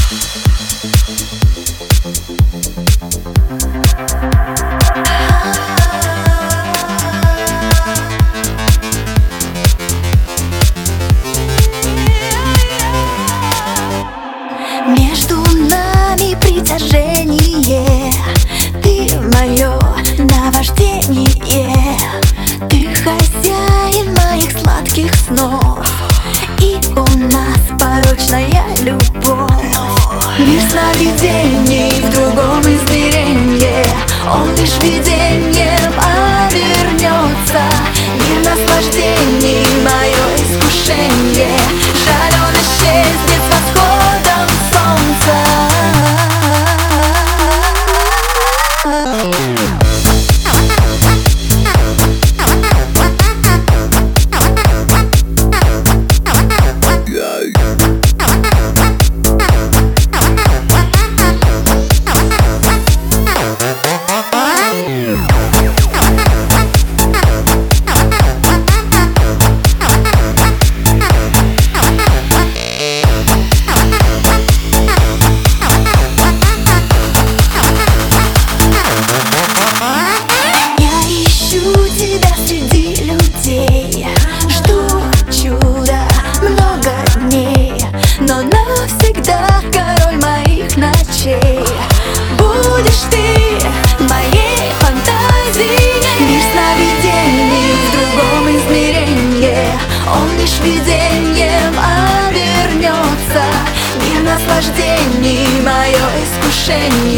Между нами притяжение, ты мое наваждение, ты хозяин моих сладких снов, и у нас порочная любовь. Мир сновидений в другом измерении, он лишь видением обернется. Мир наслаждений, мое искушение, жаль, он исчезнет с восходом солнца. Но навсегда король моих ночей будешь ты моей фантазией. Мир сновидений в другом измерении, он лишь видением обернется. Мир наслаждений, мое искушение.